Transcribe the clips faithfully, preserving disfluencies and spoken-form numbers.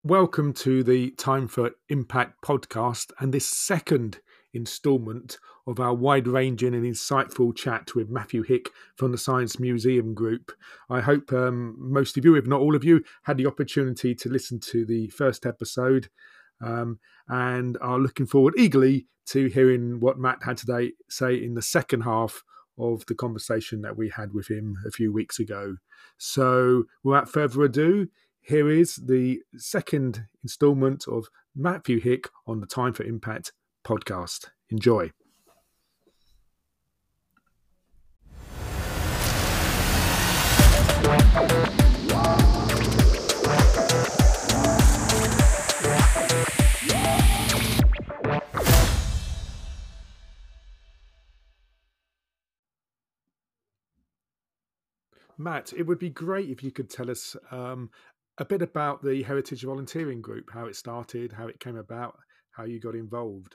Welcome to the Time for Impact podcast and this second instalment of our wide-ranging and insightful chat with Matthew Hick from the Science Museum Group. I hope um, most of you, if not all of you, had the opportunity to listen to the first episode um, and are looking forward eagerly to hearing what Matt had to say in the second half of the conversation that we had with him a few weeks ago. So without further ado, here is the second instalment of Matthew Hick on the Time for Impact podcast. Enjoy. Matt, it would be great if you could tell us um, a bit about the Heritage Volunteering Group, how it started, how it came about, how you got involved.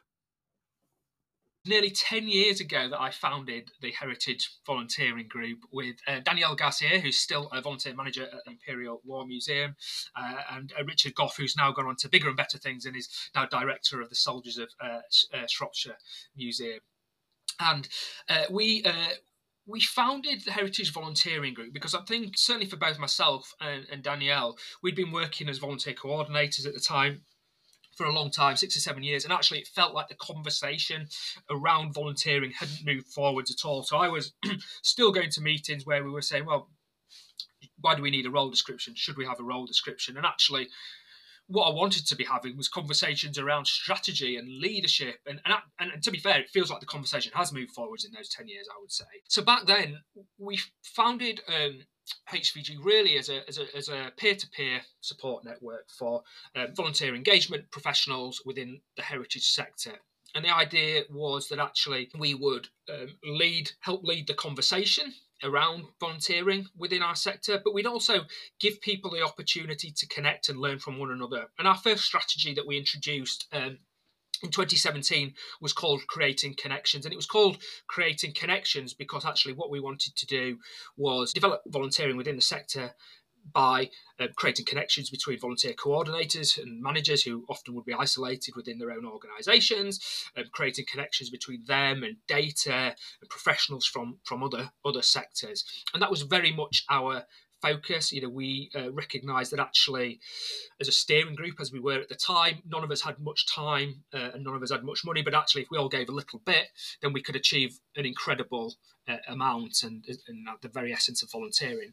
Nearly ten years ago that I founded the Heritage Volunteering Group with uh, Danielle Garcia, who's still a volunteer manager at the Imperial War Museum, uh, and uh, Richard Goff, who's now gone on to bigger and better things and is now director of the Soldiers of uh, uh, Shropshire Museum. And uh, we... Uh, We founded the Heritage Volunteering Group because I think, certainly for both myself and, and Danielle, we'd been working as volunteer coordinators at the time for a long time, six or seven years, and actually it felt like the conversation around volunteering hadn't moved forwards at all. So I was still going to meetings where we were saying, well, why do we need a role description? Should we have a role description? And actually, what I wanted to be having was conversations around strategy and leadership. And, and, and to be fair, it feels like the conversation has moved forwards in those ten years, I would say. So back then, we founded um, H V G really as a, as a, as a peer-to-peer support network for um, volunteer engagement professionals within the heritage sector. And the idea was that actually we would um, lead, help lead the conversation around volunteering within our sector, but we'd also give people the opportunity to connect and learn from one another. And our first strategy that we introduced um, in twenty seventeen was called Creating Connections. And it was called Creating Connections because actually what we wanted to do was develop volunteering within the sector by uh, creating connections between volunteer coordinators and managers who often would be isolated within their own organisations, um, creating connections between them and data and professionals from, from other, other sectors. And that was very much our focus. You know, we uh, recognised that actually, as a steering group, as we were at the time, none of us had much time uh, and none of us had much money. But actually, if we all gave a little bit, then we could achieve an incredible uh, amount and, and at the very essence of volunteering.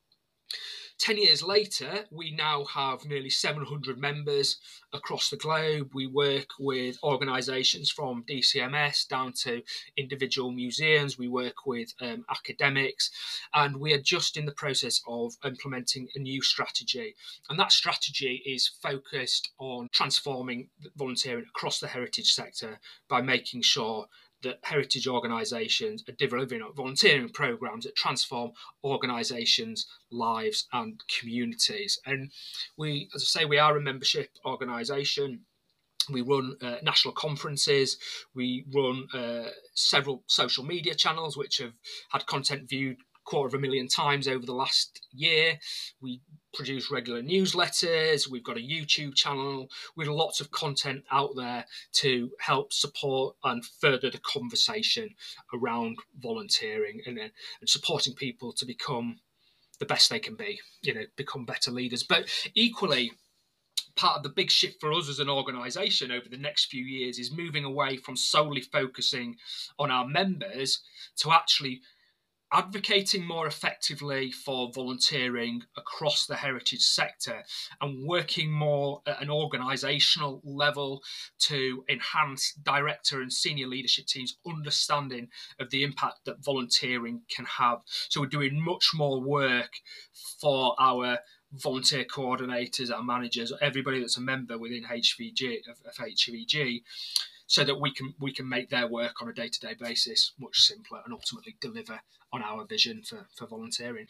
Ten years later, we now have nearly seven hundred members across the globe. We work with organisations from D C M S down to individual museums. We work with um, academics, and we are just in the process of implementing a new strategy. And that strategy is focused on transforming volunteering across the heritage sector by making sure that heritage organisations are delivering volunteering programmes that transform organisations' lives and communities. And we, as I say, we are a membership organisation. We run uh, national conferences. We run uh, several social media channels which have had content viewed quarter of a million times over the last year. We produce regular newsletters. We've got a YouTube channel with lots of content out there to help support and further the conversation around volunteering and, and supporting people to become the best they can be, you know, become better leaders. But equally, part of the big shift for us as an organisation over the next few years is moving away from solely focusing on our members to actually advocating more effectively for volunteering across the heritage sector and working more at an organisational level to enhance director and senior leadership teams' understanding of the impact that volunteering can have. So we're doing much more work for our volunteer coordinators, our managers, everybody that's a member within H V G of, of H V G, so that we can we can make their work on a day-to-day basis much simpler and ultimately deliver on our vision for, for volunteering.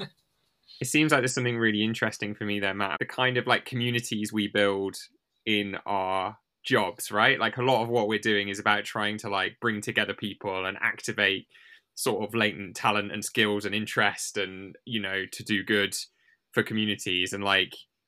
It seems like there's something really interesting for me there, Matt. The kind of like communities we build in our jobs, right? Like a lot of what we're doing is about trying to like bring together people and activate sort of latent talent and skills and interest and, you know, to do good for communities. And like,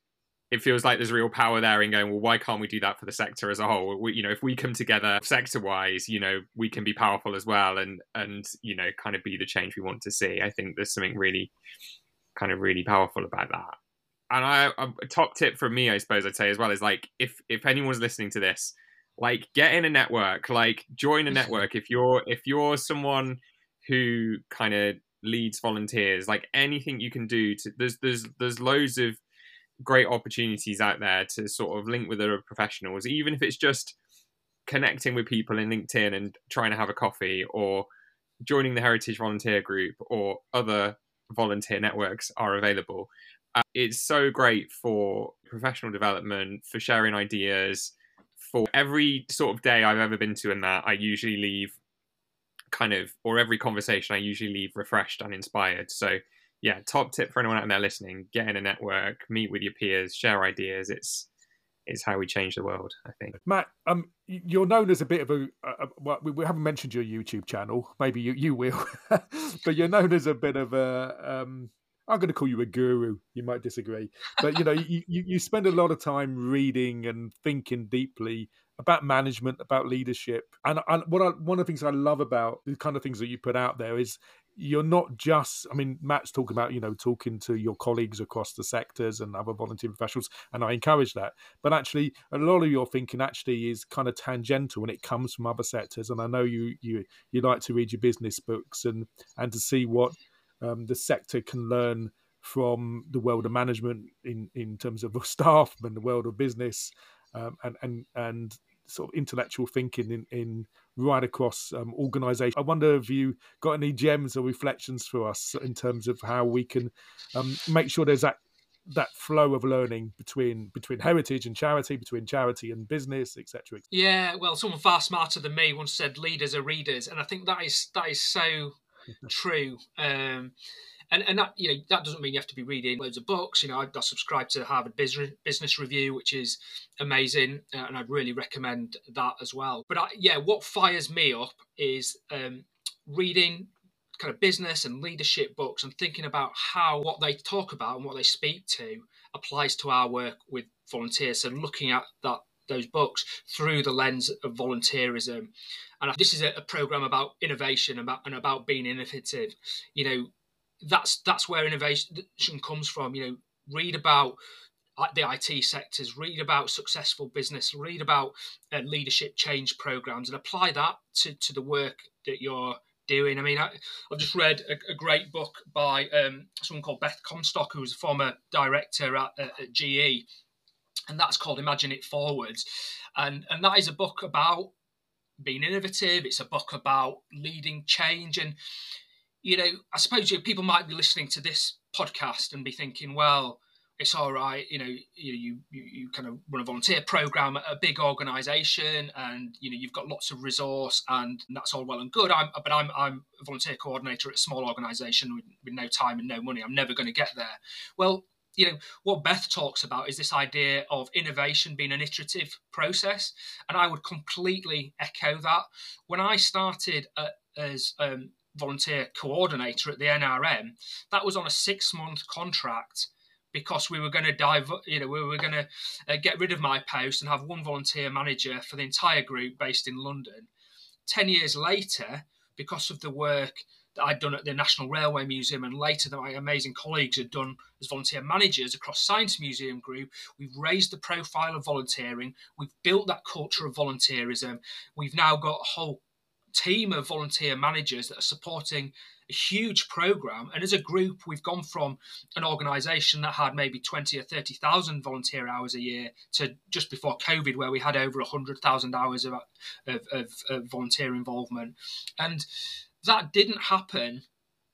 it feels like there's real power there in going, well, why can't we do that for the sector as a whole? We, you know, if we come together sector-wise, you know, we can be powerful as well, and and you know, kind of be the change we want to see. I think there's something really, kind of really powerful about that. And I, a top tip from me, I suppose I'd say as well, is like, if if anyone's listening to this, like, get in a network, like join a network. If you're if you're someone who kind of leads volunteers, like anything you can do to, there's there's there's loads of great opportunities out there to sort of link with other professionals, even if it's just connecting with people in LinkedIn and trying to have a coffee, or joining the Heritage Volunteer Group, or other volunteer networks are available. Uh, it's so great for professional development, for sharing ideas. For every sort of day I've ever been to in that, I usually leave kind of, or every conversation I usually leave refreshed and inspired. So yeah, top tip for anyone out there listening: get in a network, meet with your peers, share ideas. It's it's how we change the world, I think. Matt, um, you're known as a bit of a, a well, we haven't mentioned your YouTube channel. Maybe you, you will, but you're known as a bit of a, um, I'm going to call you a guru. You might disagree, but you know, you, you, you spend a lot of time reading and thinking deeply about management, about leadership. And, and what I, one of the things I love about the kind of things that you put out there is you're not just, I mean, Matt's talking about, you know, talking to your colleagues across the sectors and other volunteer professionals, and I encourage that. But actually, a lot of your thinking actually is kind of tangential when it comes from other sectors. And I know you you you like to read your business books and and to see what um, the sector can learn from the world of management in, in terms of staff and the world of business, um, and and and sort of intellectual thinking in, in right across um, organisation. I wonder if you got any gems or reflections for us in terms of how we can um, make sure there's that that flow of learning between between heritage and charity, between charity and business, et cetera. Yeah, well, someone far smarter than me once said, "Leaders are readers," and I think that is that is so true. Um, And and that, you know, that doesn't mean you have to be reading loads of books. You know, I, I subscribe to Harvard Business Business Review, which is amazing, uh, and I'd really recommend that as well. But I, yeah, what fires me up is um, reading kind of business and leadership books and thinking about how what they talk about and what they speak to applies to our work with volunteers. So looking at that those books through the lens of volunteerism. And this is a, a program about innovation about, and about being innovative. You know, that's that's where innovation comes from. You know, read about the I T sectors, read about successful business, read about uh, leadership change programs, and apply that to, to the work that you're doing. I mean, I, I've just read a, a great book by um, someone called Beth Comstock, who was a former director at, at, at G E, and that's called Imagine It Forwards. And, and that is a book about being innovative. It's a book about leading change. And, you know, I suppose you know, people might be listening to this podcast and be thinking, well, it's all right, you know, you, you you kind of run a volunteer program at a big organisation, and you know you've got lots of resource, and that's all well and good. I'm, but I'm I'm a volunteer coordinator at a small organisation with, with no time and no money. I'm never going to get there. Well, you know what Beth talks about is this idea of innovation being an iterative process, and I would completely echo that. When I started at, as um, volunteer coordinator at the N R M, that was on a six-month contract, because we were going to dive, you know, we were going to uh, get rid of my post and have one volunteer manager for the entire group based in London. Ten years later, because of the work that I'd done at the National Railway Museum, and later that my amazing colleagues had done as volunteer managers across Science Museum Group, we've raised the profile of volunteering. We've built that culture of volunteerism. We've now got a whole team of volunteer managers that are supporting a huge program, and as a group we've gone from an organization that had maybe twenty or thirty thousand volunteer hours a year to just before COVID where we had over one hundred thousand hours of, of, of, of volunteer involvement. And that didn't happen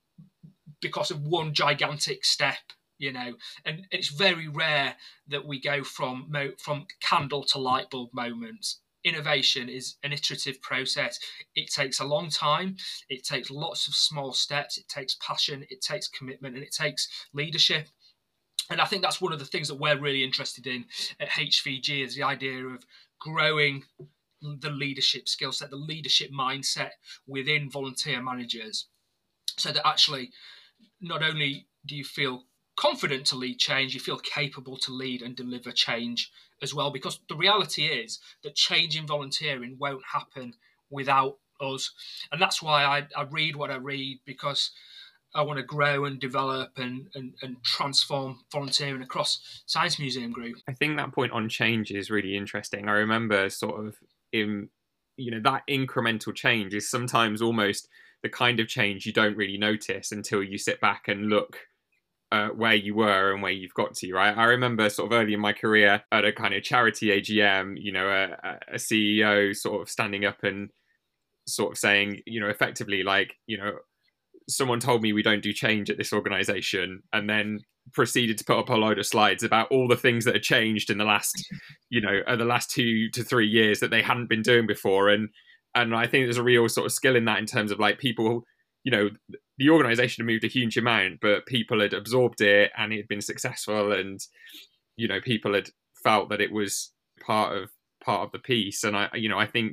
because of one gigantic step, you know, and it's very rare that we go from from candle to light bulb moments. Innovation is an iterative process. It takes a long time. It takes lots of small steps. It takes passion. It takes commitment, and it takes leadership. And I think that's one of the things that we're really interested in at H V G, is the idea of growing the leadership skill set, the leadership mindset within volunteer managers, so that actually not only do you feel confident to lead change, you feel capable to lead and deliver change as well, because the reality is that change in volunteering won't happen without us. And that's why I, I read what I read, because I want to grow and develop and, and, and transform volunteering across Science Museum Group. I think that point on change is really interesting. I remember sort of in, you know, that incremental change is sometimes almost the kind of change you don't really notice until you sit back and look Uh, where you were and where you've got to, right? I remember sort of early in my career at a kind of charity A G M, you know, a, a C E O sort of standing up and sort of saying, you know, effectively like, you know, someone told me we don't do change at this organization, and then proceeded to put up a load of slides about all the things that had changed in the last, you know, uh, the last two to three years that they hadn't been doing before. And, and I think there's a real sort of skill in that in terms of like people, you know, the organization had moved a huge amount, but people had absorbed it and it had been successful, and, you know, people had felt that it was part of part of the piece. And I, you know, I think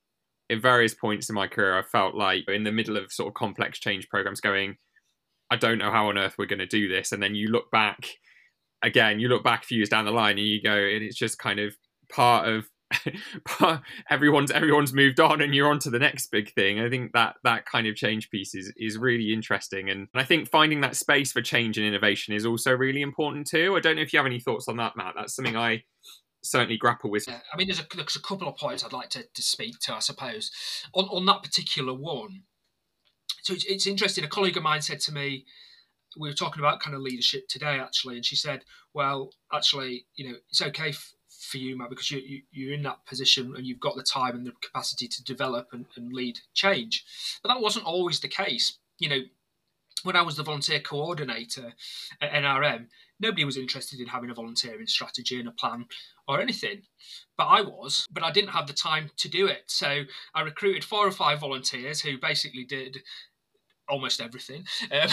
at various points in my career, I felt like in the middle of sort of complex change programs going, I don't know how on earth we're going to do this. And then you look back again, you look back a few years down the line and you go, and it's just kind of part of everyone's everyone's moved on and you're on to the next big thing. I think that that kind of change piece is, is really interesting. And I think finding that space for change and innovation is also really important too. I don't know if you have any thoughts on that, Matt. That's something I certainly grapple with. Yeah, I mean, there's a, there's a couple of points I'd like to, to speak to, I suppose, on, on that particular one. So it's, it's interesting. A colleague of mine said to me, we were talking about kind of leadership today, actually, and she said, well, actually, you know, it's okay f- for you, Matt, because you, you, you're in that position and you've got the time and the capacity to develop and, and lead change. But that wasn't always the case. You know, when I was the volunteer coordinator at N R M, nobody was interested in having a volunteering strategy and a plan or anything. But I was, but I didn't have the time to do it. So I recruited four or five volunteers who basically did almost everything um,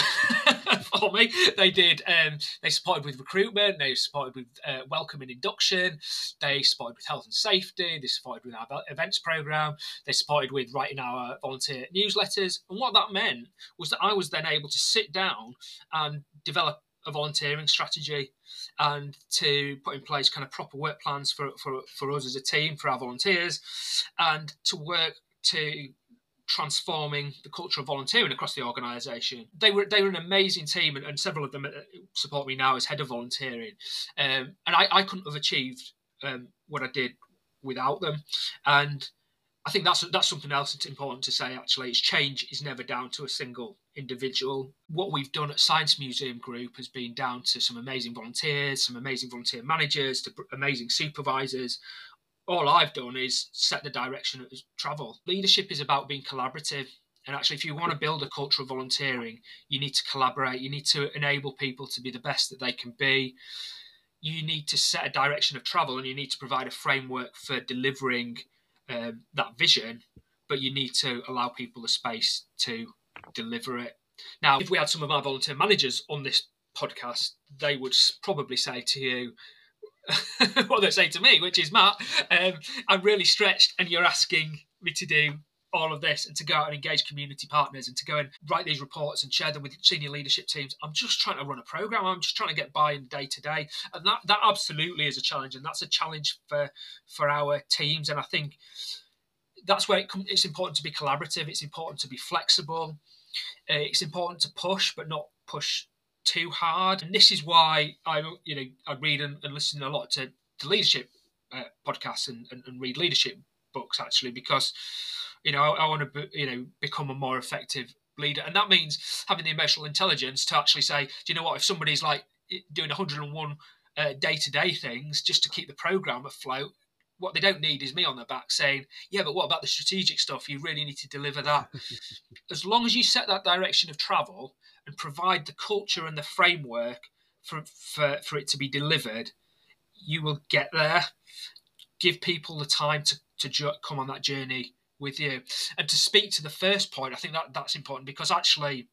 for me. They did. Um, they supported with recruitment. They supported with uh, welcome and induction. They supported with health and safety. They supported with our events program. They supported with writing our volunteer newsletters. And what that meant was that I was then able to sit down and develop a volunteering strategy and to put in place kind of proper work plans for for for us as a team, for our volunteers, and to work to transforming the culture of volunteering across the organisation. They were they were an amazing team, and, and several of them support me now as head of volunteering. Um, and I, I couldn't have achieved um, what I did without them. And I think that's that's something else that's important to say, actually. Is change is never down to a single individual. What we've done at Science Museum Group has been down to some amazing volunteers, some amazing volunteer managers, to amazing supervisors. All I've done is set the direction of travel. Leadership is about being collaborative. And actually, if you want to build a culture of volunteering, you need to collaborate. You need to enable people to be the best that they can be. You need to set a direction of travel, and you need to provide a framework for delivering um, that vision, but you need to allow people the space to deliver it. Now, if we had some of our volunteer managers on this podcast, they would probably say to you, what they say to me, which is, Matt, um, I'm really stretched and you're asking me to do all of this and to go out and engage community partners and to go and write these reports and share them with senior leadership teams. I'm just trying to run a program. I'm just trying to get by in day to day. And that, that absolutely is a challenge. And that's a challenge for, for our teams. And I think that's where it com- it's important to be collaborative. It's important to be flexible. Uh, it's important to push, but not push too hard. And this is why I, you know, I read and, and listen a lot to, to leadership uh, podcasts and, and, and read leadership books, actually, because, you know, I, I want to, be, you know, become a more effective leader. And that means having the emotional intelligence to actually say, do you know what, if somebody's like doing one hundred and one uh, day-to-day things just to keep the program afloat, what they don't need is me on their back saying, yeah, but what about the strategic stuff? You really need to deliver that. As long as you set that direction of travel and provide the culture and the framework for, for, for it to be delivered, you will get there. Give people the time to, to ju- come on that journey with you. And to speak to the first point, I think that that's important, because actually,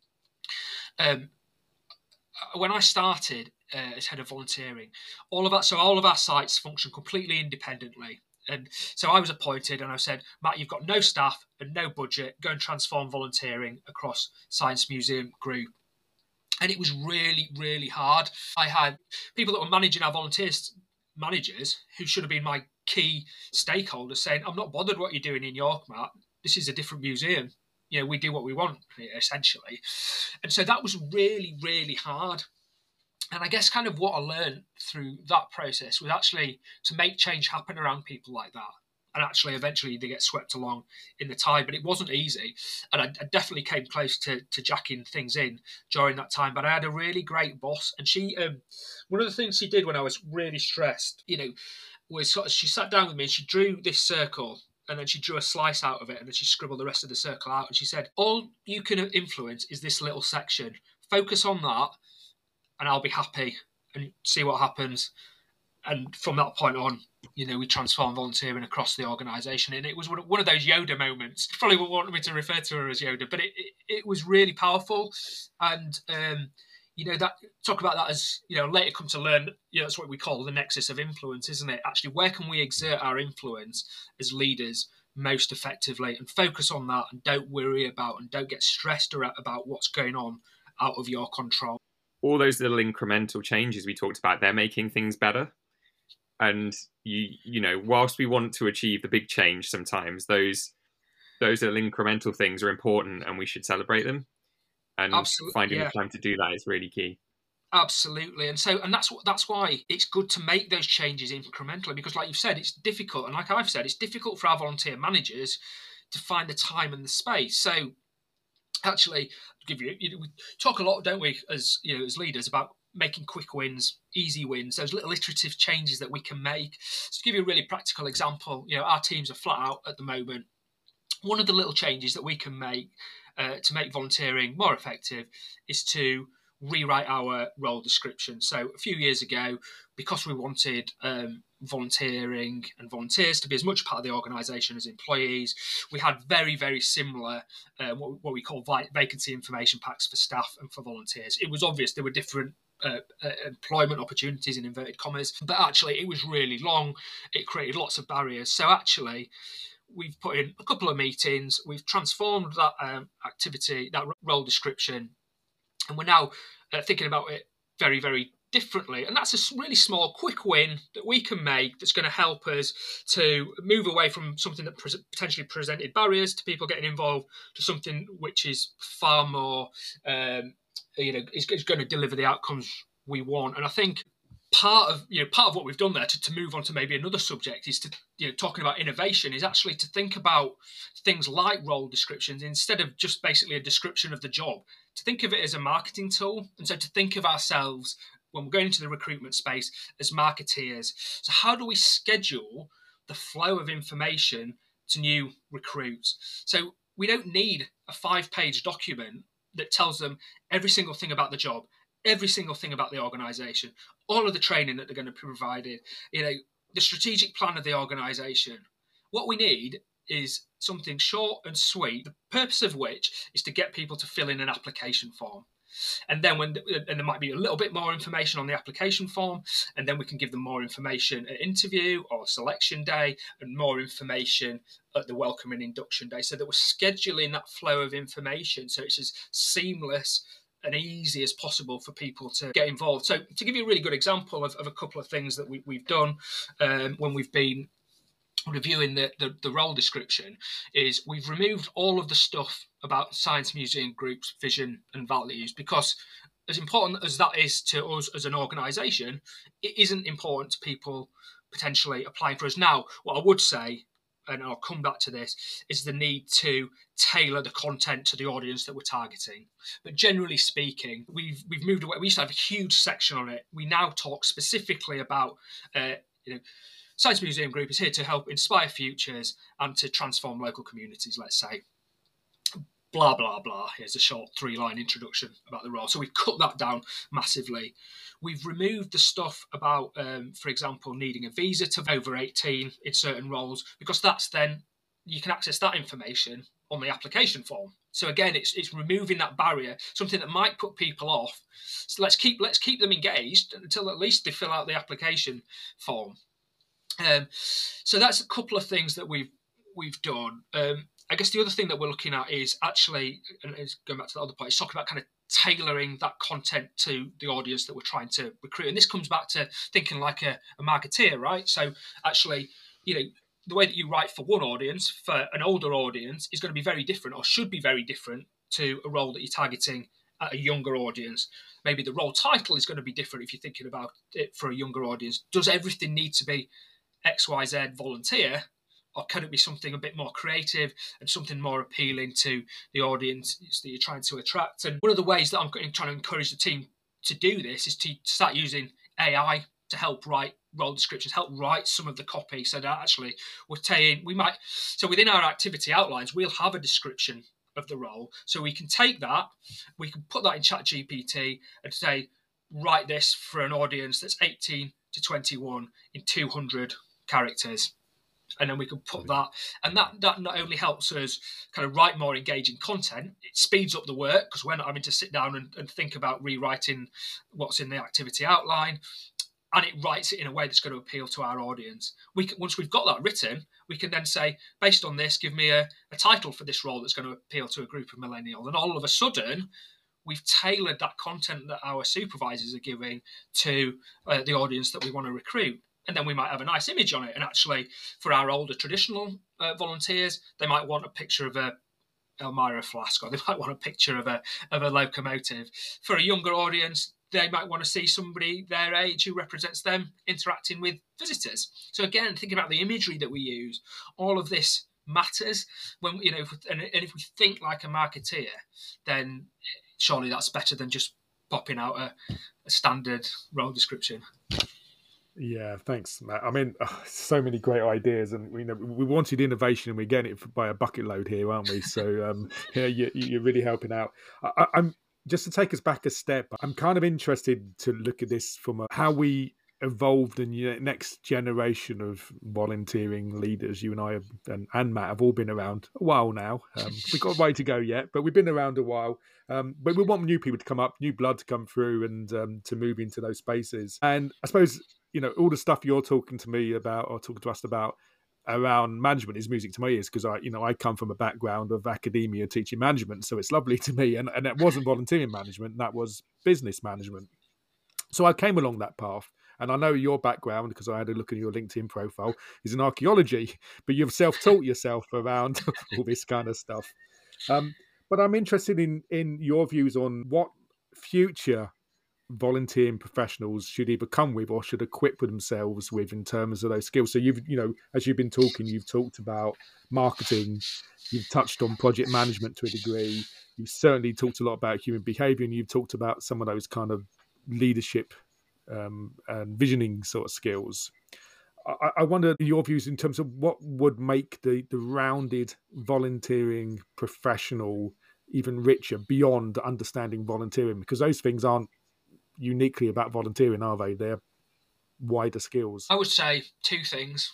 um, when I started uh, as head of volunteering, all of that, so all of our sites function completely independently. And so I was appointed and I said, Matt, you've got no staff and no budget. Go and transform volunteering across Science Museum Group. And it was really, really hard. I had people that were managing our volunteers, managers, who should have been my key stakeholders, saying, I'm not bothered what you're doing in York, Matt. This is a different museum. You know, we do what we want, essentially. And so that was really, really hard. And I guess kind of what I learned through that process was actually to make change happen around people like that. And actually, eventually, they get swept along in the tide. But it wasn't easy. And I, I definitely came close to, to jacking things in during that time. But I had a really great boss. And she, um, one of the things she did when I was really stressed, you know, was sort of, she sat down with me and she drew this circle. And then she drew a slice out of it. And then she scribbled the rest of the circle out. And she said, all you can influence is this little section. Focus on that. And I'll be happy and see what happens. And from that point on, you know, we transformed volunteering across the organisation. And it was one of those Yoda moments. Probably wouldn't want me to refer to her as Yoda, but it, it, it was really powerful. And, um, you know, that talk about that as, you know, later come to learn, you know, that's what we call the nexus of influence, isn't it? Actually, where can we exert our influence as leaders most effectively and focus on that and don't worry about and don't get stressed about what's going on out of your control. All those little incremental changes we talked about, they're making things better. And you you know, whilst we want to achieve the big change, sometimes those those little incremental things are important, and we should celebrate them. And Absolutely, finding yeah. the time to do that is really key. Absolutely, and so and that's that's why it's good to make those changes incrementally, because, like you've said, it's difficult, and like I've said, it's difficult for our volunteer managers to find the time and the space. So, actually, give you, you know, we talk a lot, don't we, as you know, as leaders, about making quick wins, easy wins, those little iterative changes that we can make. So to give you a really practical example, you know, our teams are flat out at the moment. One of the little changes that we can make uh, to make volunteering more effective is to rewrite our role description. So a few years ago, because we wanted um, volunteering and volunteers to be as much part of the organisation as employees, we had very, very similar uh, what, what we call vi- vacancy information packs for staff and for volunteers. It was obvious there were different Uh, uh, employment opportunities in inverted commas, but actually it was really long. It created lots of barriers. So actually we've put in a couple of meetings, we've transformed that um, activity, that role description, and we're now uh, thinking about it very, very differently. And that's a really small, quick win that we can make that's going to help us to move away from something that pre- potentially presented barriers to people getting involved to something which is far more um, you know, is, is going to deliver the outcomes we want. And I think part of, you know, part of what we've done there to, to move on to maybe another subject is to, you know, talking about innovation is actually to think about things like role descriptions instead of just basically a description of the job, to think of it as a marketing tool. And so to think of ourselves when we're going into the recruitment space as marketeers. So how do we schedule the flow of information to new recruits? So we don't need a five-page document that tells them every single thing about the job, every single thing about the organisation, all of the training that they're going to be provided, you know, the strategic plan of the organisation. What we need is something short and sweet, the purpose of which is to get people to fill in an application form. And then when and there might be a little bit more information on the application form, and then we can give them more information at interview or selection day, and more information at the welcome and induction day, so that we're scheduling that flow of information so it's as seamless and easy as possible for people to get involved. So to give you a really good example of, of a couple of things that we, we've done um, when we've been reviewing the, the, the role description, is we've removed all of the stuff about Science Museum Group's vision and values, because as important as that is to us as an organisation, it isn't important to people potentially applying for us. Now, what I would say, and I'll come back to this, is the need to tailor the content to the audience that we're targeting. But generally speaking, we've we've moved away. We used to have a huge section on it. We now talk specifically about, uh, you know, Science Museum Group is here to help inspire futures and to transform local communities, let's say. Blah, blah, blah. Here's a short three-line introduction about the role. So we've cut that down massively. We've removed the stuff about, um, for example, needing a visa to over eighteen in certain roles, because that's then, you can access that information on the application form. So again, it's it's removing that barrier, something that might put people off. So let's keep let's keep them engaged until at least they fill out the application form. Um, so that's a couple of things that we've we've done. Um, I guess the other thing that we're looking at is actually, and it's going back to the other point, is talking about kind of tailoring that content to the audience that we're trying to recruit. And this comes back to thinking like a, a marketeer, right? So actually, you know, the way that you write for one audience, for an older audience, is going to be very different, or should be very different, to a role that you're targeting at a younger audience. Maybe the role title is going to be different if you're thinking about it for a younger audience. Does everything need to be X Y Z volunteer, or can it be something a bit more creative and something more appealing to the audience that you're trying to attract? And one of the ways that I'm trying to encourage the team to do this is to start using A I to help write role descriptions, help write some of the copy, so that actually we're taking, we might, so within our activity outlines, we'll have a description of the role. So we can take that, we can put that in ChatGPT and say, write this for an audience that's eighteen to twenty-one in two hundred characters. And then we can put that, and that, that not only helps us kind of write more engaging content, it speeds up the work because we're not having to sit down and, and think about rewriting what's in the activity outline, and it writes it in a way that's going to appeal to our audience. We can, once we've got that written, we can then say, based on this, give me a, a title for this role that's going to appeal to a group of millennials. And all of a sudden, we've tailored that content that our supervisors are giving to uh, the audience that we want to recruit. And then we might have a nice image on it. And actually, for our older traditional uh, volunteers, they might want a picture of a Elmira flask, or they might want a picture of a of a locomotive. For a younger audience, they might want to see somebody their age who represents them interacting with visitors. So again, thinking about the imagery that we use, all of this matters. When you know, if we, and, and if we think like a marketeer, then surely that's better than just popping out a, a standard role description. Yeah, thanks, Matt. I mean, oh, so many great ideas, and we you know we wanted innovation, and we're getting it by a bucket load here, aren't we? So, um, yeah, you, you're really helping out. I, I'm just to take us back a step. I'm kind of interested to look at this from a, how we evolved, and the next generation of volunteering leaders. You and I have, and, and Matt have all been around a while now. Um, we've got a way to go yet, but we've been around a while. Um, but we want new people to come up, new blood to come through, and um, to move into those spaces. And I suppose, you know, all the stuff you're talking to me about, or talking to us about around management, is music to my ears, because I, you know, I come from a background of academia teaching management, so it's lovely to me. And, and it wasn't volunteering management; that was business management. So I came along that path, and I know your background, because I had a look at your LinkedIn profile, is in archaeology, but you've self-taught yourself around all this kind of stuff. Um, but I'm interested in in your views on what future volunteering professionals should either come with or should equip themselves with in terms of those skills. So you've, you know, as you've been talking, you've talked about marketing, you've touched on project management to a degree, you've certainly talked a lot about human behavior, and you've talked about some of those kind of leadership um, and visioning sort of skills. I, I wonder your views in terms of what would make the, the rounded volunteering professional even richer beyond understanding volunteering, because those things aren't uniquely about volunteering, are they? They're wider skills. I would say two things.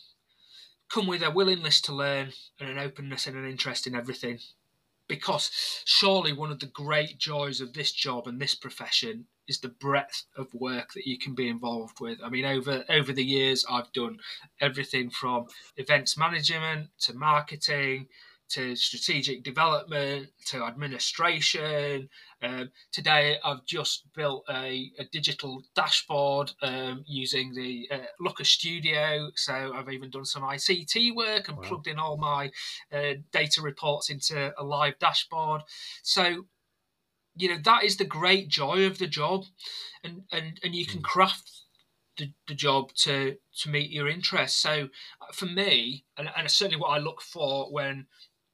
Come with a willingness to learn and an openness and an interest in everything. Because surely one of the great joys of this job and this profession is the breadth of work that you can be involved with. I mean, over over the years, I've done everything from events management to marketing to strategic development to administration. Um, today, I've just built a, a digital dashboard um, using the uh, Looker Studio. So I've even done some I C T work and wow. plugged in all my uh, data reports into a live dashboard. So, you know, that is the great joy of the job. And, and, and you can craft the, the job to, to meet your interests. So for me, and, and certainly what I look for when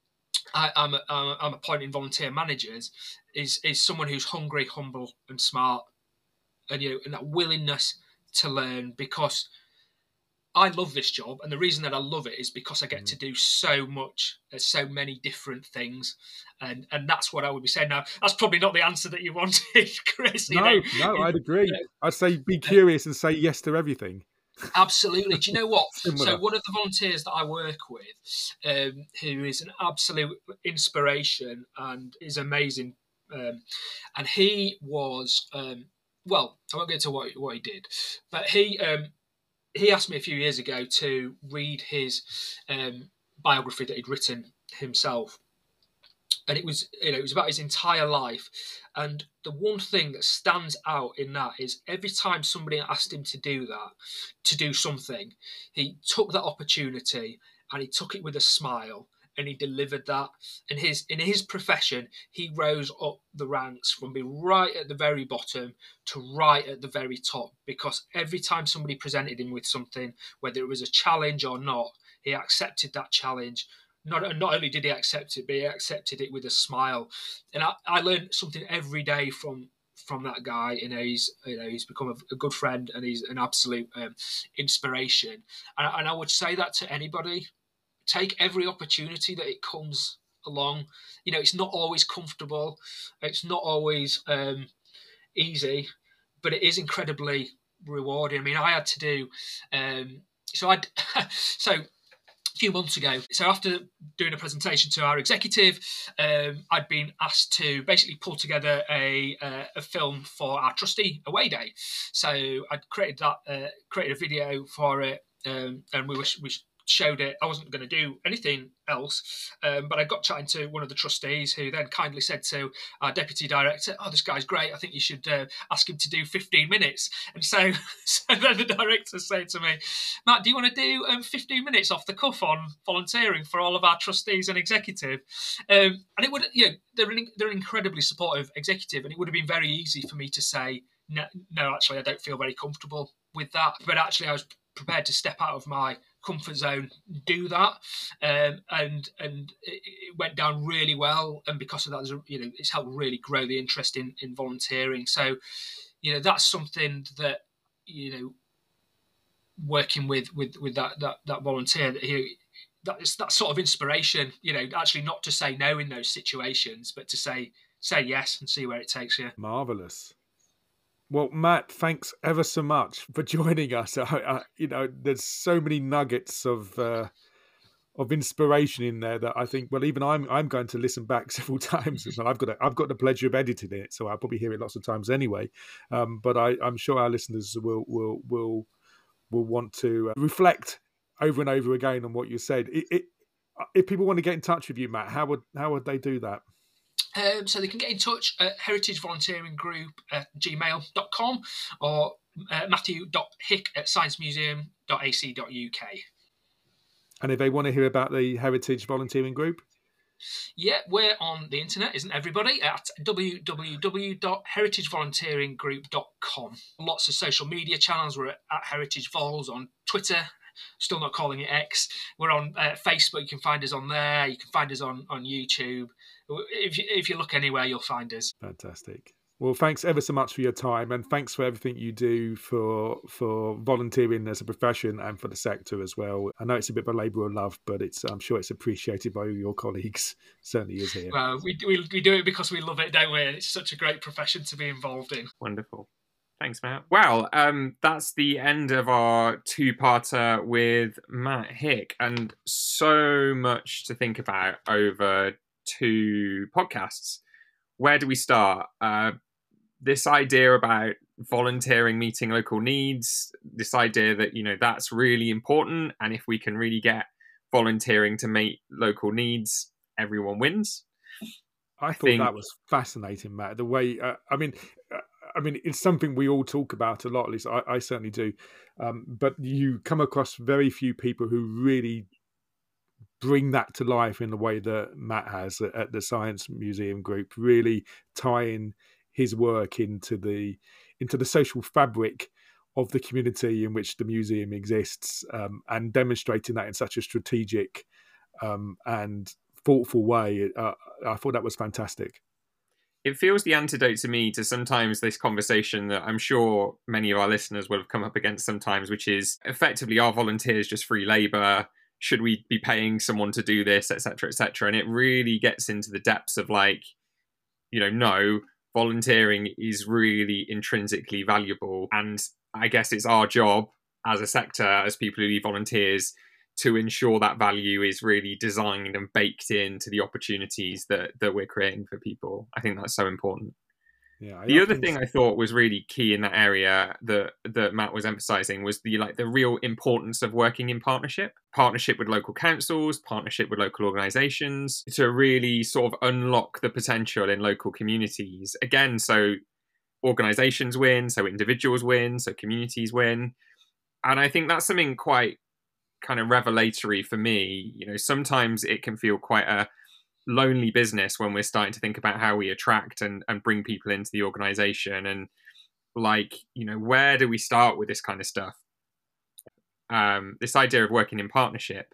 I, I'm, a, I'm appointing volunteer managers, is is someone who's hungry, humble, and smart, and you know, and that willingness to learn. Because I love this job, and the reason that I love it is because I get mm. to do so much, uh, so many different things, and and that's what I would be saying. Now, that's probably not the answer that you wanted, Chris. You no, know? no, I'd agree. You know, I'd say be curious and say yes to everything. Absolutely. Do you know what? So one of the volunteers that I work with, um, who is an absolute inspiration and is amazing, um, and he was, um, well, I won't get into what, what he did, but he um, he asked me a few years ago to read his um, biography that he'd written himself. and it was, you know, it was about his entire life. And the one thing that stands out in that is every time somebody asked him to do that, to do something, he took that opportunity and he took it with a smile and he delivered that. In his in his profession, he rose up the ranks from being right at the very bottom to right at the very top, because every time somebody presented him with something, whether it was a challenge or not, he accepted that challenge. Not, not only did he accept it, but he accepted it with a smile. And I, I learned something every day from from that guy. You know, he's you know he's become a, a good friend and he's an absolute um, inspiration. And, and I would say that to anybody: take every opportunity that it comes along. You know, it's not always comfortable, it's not always um, easy, but it is incredibly rewarding. I mean, I had to do um, so. I so. Few months ago. So after doing a presentation to our executive, um, I'd been asked to basically pull together a uh, a film for our trustee away day. So I'd created that, uh, created a video for it, um, and we were we showed it. I wasn't going to do anything else, um, but I got chatting to one of the trustees, who then kindly said to our deputy director, "Oh, this guy's great. I think you should uh, ask him to do fifteen minutes." And so, so then the director said to me, "Matt, do you want to do um, fifteen minutes off the cuff on volunteering for all of our trustees and executive?" Um, and it would, you know, they're an, they're an incredibly supportive executive, and it would have been very easy for me to say, no, no, actually, I don't feel very comfortable with that. But actually, I was prepared to step out of my comfort zone, do that, um, and and it, it went down really well. And because of that, you know, it's helped really grow the interest in in volunteering. So, you know, that's something that, you know, working with with with that that that volunteer, that he, that is that sort of inspiration. You know, actually not to say no in those situations, but to say say yes and see where it takes you. Marvelous. Well, Matt, thanks ever so much for joining us. I, I, you know, there's so many nuggets of uh, of inspiration in there that I think, well, even I'm I'm going to listen back several times. And I've got a, I've got the pleasure of editing it, so I'll probably hear it lots of times anyway. Um, but I, I'm sure our listeners will will will will want to reflect over and over again on what you said. It, it, if people want to get in touch with you, Matt, how would how would they do that? Um, so they can get in touch at heritage volunteering group at gmail dot com or uh, matthew dot hick at science museum dot a c dot u k. And if they want to hear about the Heritage Volunteering Group? Yeah, we're on the internet, isn't everybody? At w w w dot heritage volunteering group dot com. Lots of social media channels. We're at, at Heritage Vols on Twitter. Still not calling it X. We're on uh, Facebook. You can find us on there. You can find us on, on YouTube. If you, if you look anywhere, you'll find us. Fantastic. Well, thanks ever so much for your time, and thanks for everything you do for for volunteering as a profession and for the sector as well. I know it's a bit of a labour of love, but it's I'm sure it's appreciated by your colleagues. Certainly is here. Well, we, we, we do it because we love it, don't we? It's such a great profession to be involved in. Wonderful. Thanks, Matt. Well, um, that's the end of our two-parter with Matt Hick, and so much to think about over two podcasts. Where do we start? Uh, this idea about volunteering meeting local needs, this idea that, you know, that's really important, and if we can really get volunteering to meet local needs, everyone wins. I thought think... that was fascinating, Matt. The way, uh, I mean, uh, I mean, it's something we all talk about a lot. At least I, I certainly do. Um, but you come across very few people who really bring that to life in the way that Matt has at, at the Science Museum Group, really tying his work into the into the social fabric of the community in which the museum exists, um, and demonstrating that in such a strategic um, and thoughtful way. Uh, I thought that was fantastic. It feels the antidote to me to sometimes this conversation that I'm sure many of our listeners will have come up against sometimes, which is effectively, are volunteers just free labour? Should we be paying someone to do this, et cetera, et cetera? And it really gets into the depths of, like, you know, no, volunteering is really intrinsically valuable. And I guess it's our job as a sector, as people who be volunteers, to ensure that value is really designed and baked into the opportunities that, that we're creating for people. I think that's so important. Yeah, I The other often thing I thought was really key in that area that that Matt was emphasizing was the like the real importance of working in partnership, partnership with local councils, partnership with local organizations to really sort of unlock the potential in local communities. Again, so organizations win, so individuals win, so communities win. And I think that's something quite kind of revelatory for me. You know, sometimes it can feel quite a lonely business when we're starting to think about how we attract and, and bring people into the organization, and like, you know, where do we start with this kind of stuff? Um, this idea of working in partnership,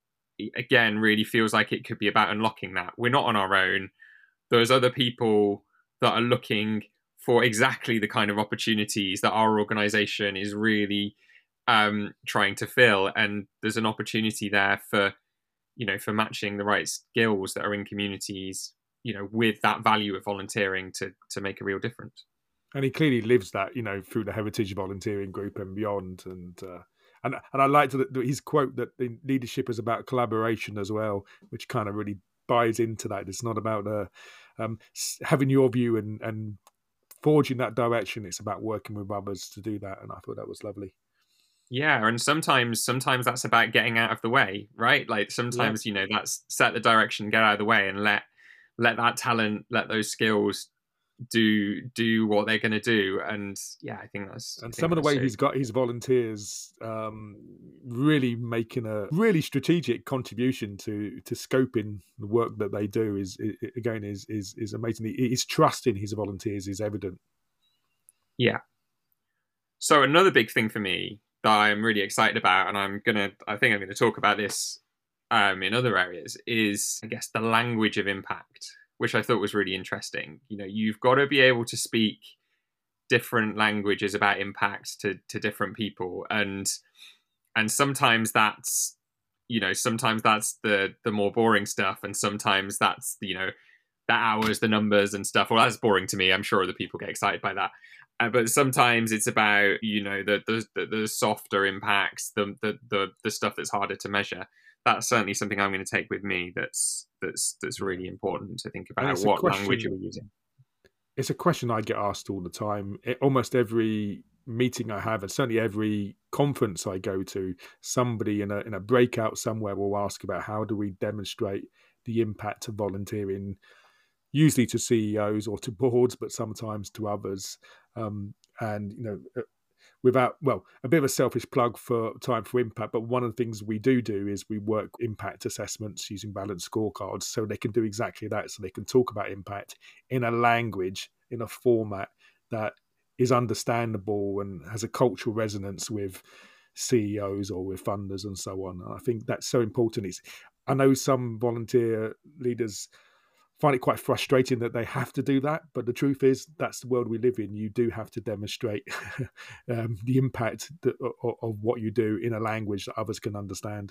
again, really feels like it could be about unlocking that. We're not on our own. There's other people that are looking for exactly the kind of opportunities that our organization is really um, trying to fill, and there's an opportunity there for, you know, for matching the right skills that are in communities, you know, with that value of volunteering to to make a real difference. And he clearly lives that, you know, through the Heritage Volunteering Group and beyond. And uh, and and I liked his quote that the leadership is about collaboration as well, which kind of really buys into that. It's not about uh, um, having your view and and forging that direction. It's about working with others to do that. And I thought that was lovely. Yeah, and sometimes sometimes that's about getting out of the way, right? Like sometimes, yeah. you know, that's set the direction, get out of the way, and let let that talent, let those skills do do what they're going to do. And yeah, I think that's and think some of the way so. he's got his volunteers um, really making a really strategic contribution to to scoping the work that they do is, is again is is is amazing. His trust in his volunteers is evident. Yeah. So another big thing for me that I'm really excited about, and I'm gonna, I think I'm going to talk about this um, in other areas, is I guess the language of impact, which I thought was really interesting. You know, you've got to be able to speak different languages about impact to to different people, and and sometimes that's, you know, sometimes that's the the more boring stuff, and sometimes that's, you know, the hours, the numbers and stuff. Well, that's boring to me. I'm sure other people get excited by that. Uh, but sometimes it's about, you know, the the, the, the softer impacts, the, the the the stuff that's harder to measure. That's certainly something I'm going to take with me. That's that's that's really important to think about. What question, language are we using? It's a question I get asked all the time. It, almost every meeting I have, and certainly every conference I go to, somebody in a in a breakout somewhere will ask about how do we demonstrate the impact of volunteering, usually to C E Os or to boards, but sometimes to others. Um, and, you know, without, well, a bit of a selfish plug for Time for Impact, but one of the things we do do is we work impact assessments using balanced scorecards so they can do exactly that. So they can talk about impact in a language, in a format that is understandable and has a cultural resonance with C E Os or with funders and so on. And I think that's so important. It's, I know some volunteer leaders find it quite frustrating that they have to do that, but the truth is that's the world we live in. You do have to demonstrate um, the impact that, of, of what you do in a language that others can understand.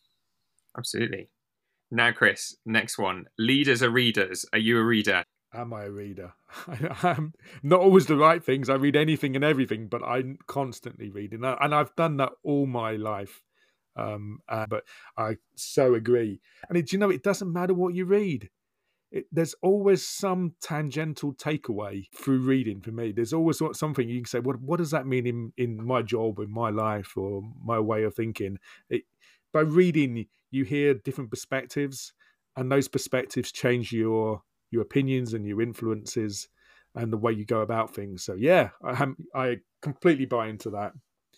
Absolutely. Now, Chris, next one. Leaders are readers. Are you a reader? Am I a reader? I'm not always the right things. I read anything and everything, but I'm constantly reading, and I've done that all my life. Um, uh, but I so agree. And it, do you know, it doesn't matter what you read. It, there's always some tangential takeaway through reading for me. There's always something you can say, what what does that mean in, in my job, in my life, or my way of thinking? It, by reading, you hear different perspectives, and those perspectives change your your opinions and your influences and the way you go about things. So yeah, I, I completely buy into that.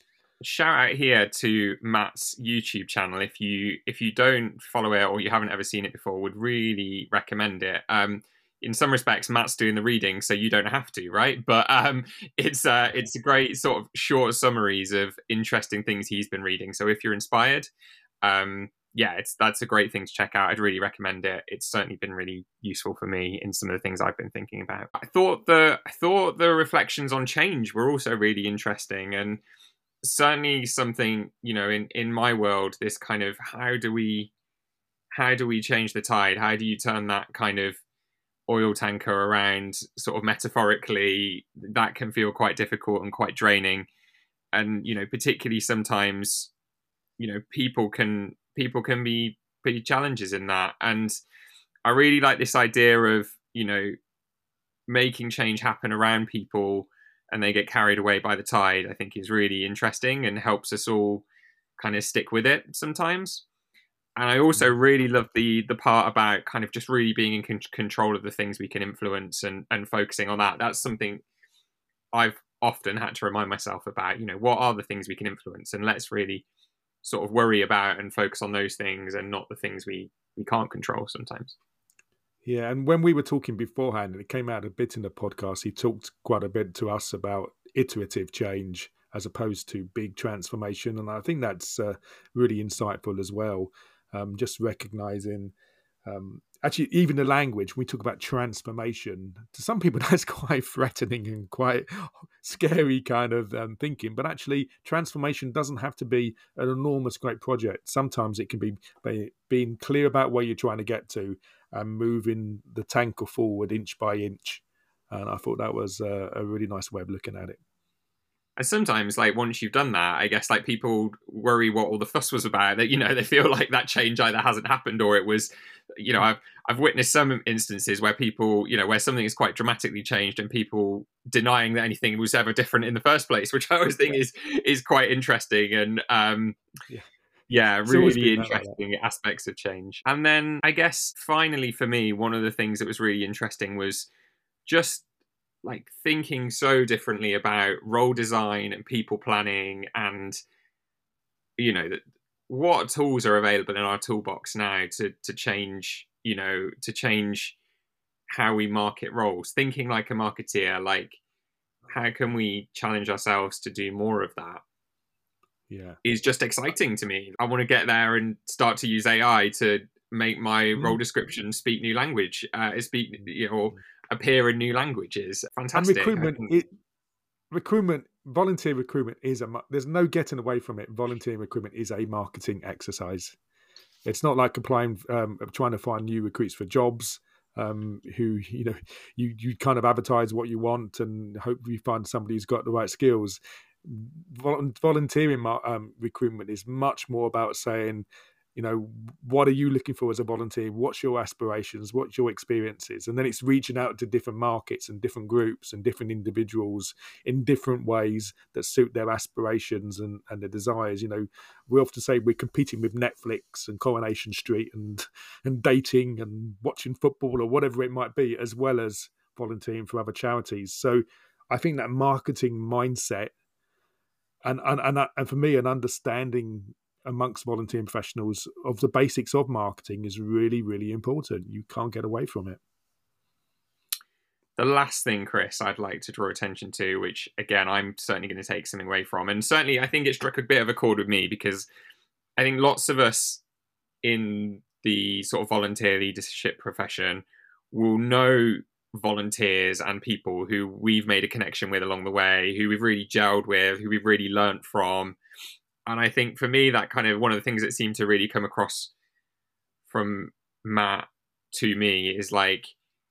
Shout out here to Matt's YouTube channel. If you if you don't follow it or you haven't ever seen it before, would really recommend it. Um, in some respects, Matt's doing the reading, so you don't have to, right? But um, it's uh, it's a great sort of short summaries of interesting things he's been reading. So if you're inspired, um, yeah, it's that's a great thing to check out. I'd really recommend it. It's certainly been really useful for me in some of the things I've been thinking about. I thought the I thought the reflections on change were also really interesting, and certainly something, you know, in, in my world, this kind of how do we how do we change the tide? How do you turn that kind of oil tanker around sort of metaphorically? That can feel quite difficult and quite draining. And, you know, particularly sometimes, you know, people can people can be pretty challenges in that. And I really like this idea of, you know, making change happen around people and they get carried away by the tide, I think is really interesting and helps us all kind of stick with it sometimes. And I also really love the the part about kind of just really being in con- control of the things we can influence and, and focusing on that. That's something I've often had to remind myself about, you know, what are the things we can influence, and let's really sort of worry about and focus on those things and not the things we, we can't control sometimes. Yeah, and when we were talking beforehand, and it came out a bit in the podcast, he talked quite a bit to us about iterative change as opposed to big transformation. And I think that's uh, really insightful as well. Um, just recognizing, um, actually, even the language, we talk about transformation. To some people, that's quite threatening and quite scary kind of um, thinking. But actually, transformation doesn't have to be an enormous, great project. Sometimes it can be, be being clear about where you're trying to get to and moving the tanker forward inch by inch. And I thought that was a, a really nice way of looking at it. And sometimes, like, once you've done that, I guess, like, people worry what all the fuss was about. That, you know, they feel like that change either hasn't happened or it was, you know, I've I've witnessed some instances where people, you know, where something is quite dramatically changed and people denying that anything was ever different in the first place, which I always think yeah. is is quite interesting and um, yeah, yeah really interesting like aspects of change. And then I guess finally for me, one of the things that was really interesting was just like thinking so differently about role design and people planning and, you know, what tools are available in our toolbox now to to change, you know, to change how we market roles, thinking like a marketeer, like how can we challenge ourselves to do more of that? Yeah. Is just exciting to me. I want to get there and start to use A I to make my mm. role description speak new language, uh, speak, you know, appear in new languages. Fantastic. And recruitment, it, recruitment, volunteer recruitment is a, there's no getting away from it. Volunteer recruitment is a marketing exercise. It's not like applying, um, trying to find new recruits for jobs um, who, you know, you, you kind of advertise what you want and hope you find somebody who's got the right skills. Vol- volunteering um, recruitment is much more about saying, you know, what are you looking for as a volunteer? What's your aspirations? What's your experiences? And then it's reaching out to different markets and different groups and different individuals in different ways that suit their aspirations and, and their desires. You know, we often say we're competing with Netflix and Coronation Street and, and dating and watching football or whatever it might be, as well as volunteering for other charities. So I think that marketing mindset and, and, and, and for me, an understanding amongst volunteering professionals of the basics of marketing is really, really important. You can't get away from it. The last thing, Chris, I'd like to draw attention to, which again, I'm certainly going to take something away from, and certainly I think it struck a bit of a chord with me because I think lots of us in the sort of volunteer leadership profession will know volunteers and people who we've made a connection with along the way, who we've really gelled with, who we've really learnt from. And I think for me, that kind of one of the things that seemed to really come across from Matt to me is like,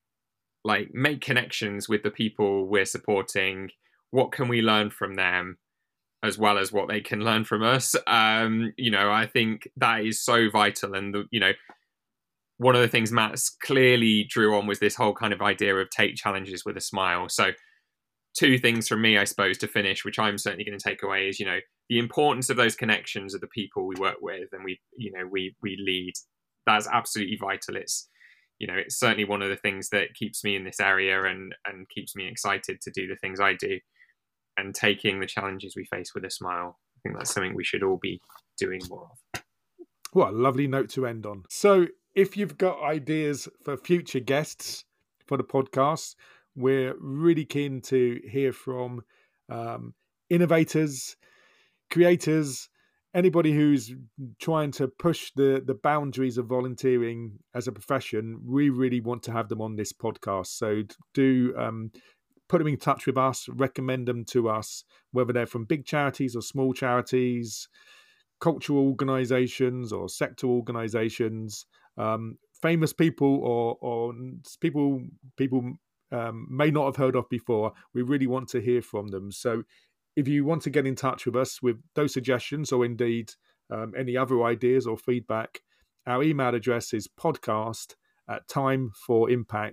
like make connections with the people we're supporting. What can we learn from them as well as what they can learn from us? Um, you know, I think that is so vital. And, the, you know, one of the things Matt's clearly drew on was this whole kind of idea of take challenges with a smile. So two things from me, I suppose, to finish, which I'm certainly going to take away is, you know, the importance of those connections of the people we work with and we, you know, we, we lead. That's absolutely vital. It's, you know, it's certainly one of the things that keeps me in this area and, and keeps me excited to do the things I do, and taking the challenges we face with a smile. I think that's something we should all be doing more of. What a lovely note to end on. So if you've got ideas for future guests for the podcast, we're really keen to hear from um, innovators, creators, anybody who's trying to push the, the boundaries of volunteering as a profession. We really want to have them on this podcast. So do um, put them in touch with us, recommend them to us, whether they're from big charities or small charities, cultural organisations or sector organisations, um, famous people or, or people people um, may not have heard of before. We really want to hear from them. So if you want to get in touch with us with those suggestions or indeed um, any other ideas or feedback, our email address is podcast at time for impact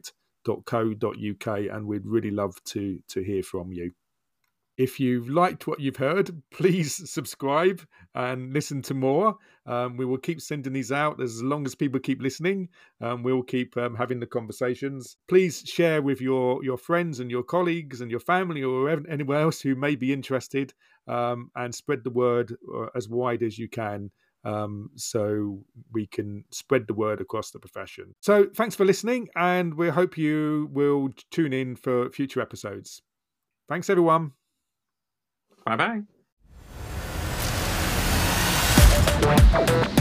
dot co dot uk, and we'd really love to to hear from you. If you've liked what you've heard, please subscribe and listen to more. Um, we will keep sending these out as long as people keep listening. Um, we'll keep um, having the conversations. Please share with your, your friends and your colleagues and your family or anyone else who may be interested, um, and spread the word as wide as you can, um, so we can spread the word across the profession. So thanks for listening, and we hope you will tune in for future episodes. Thanks, everyone. Bye-bye.